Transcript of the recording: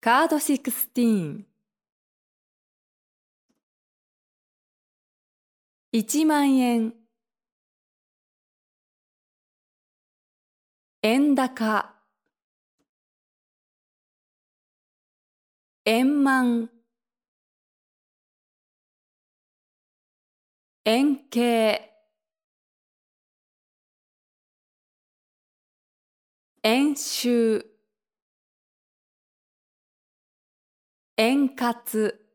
カード16。1万円。円高。円満。円形。円周。円滑。